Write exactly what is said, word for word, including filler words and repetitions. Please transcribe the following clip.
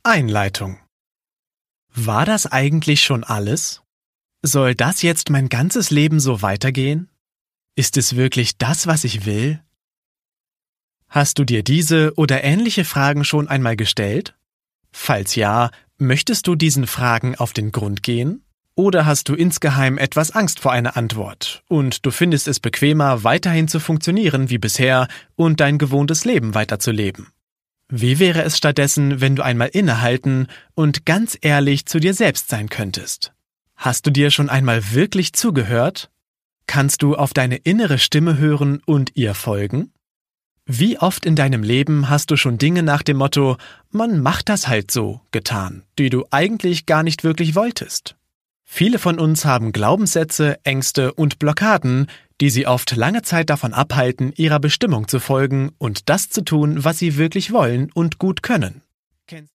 Einleitung. War das eigentlich schon alles? Soll das jetzt mein ganzes Leben so weitergehen? Ist es wirklich das, was ich will? Hast du dir diese oder ähnliche Fragen schon einmal gestellt? Falls ja, möchtest du diesen Fragen auf den Grund gehen? Oder hast du insgeheim etwas Angst vor einer Antwort und du findest es bequemer, weiterhin zu funktionieren wie bisher und dein gewohntes Leben weiterzuleben? Wie wäre es stattdessen, wenn du einmal innehalten und ganz ehrlich zu dir selbst sein könntest? Hast du dir schon einmal wirklich zugehört? Kannst du auf deine innere Stimme hören und ihr folgen? Wie oft in deinem Leben hast du schon Dinge nach dem Motto „Man macht das halt so“ getan, die du eigentlich gar nicht wirklich wolltest? Viele von uns haben Glaubenssätze, Ängste und Blockaden, die sie oft lange Zeit davon abhalten, ihrer Bestimmung zu folgen und das zu tun, was sie wirklich wollen und gut können.